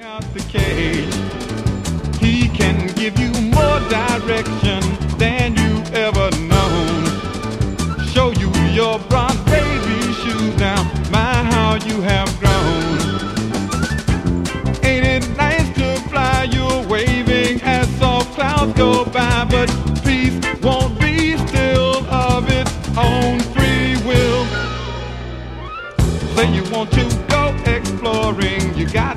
Out the cage, he can give you more direction than you ever known. Show you your bronze baby shoes now, my how you have grown. Ain't it nice to fly? You're waving as soft clouds go by, but peace won't be still of its own free will. Say you want to go exploring, you got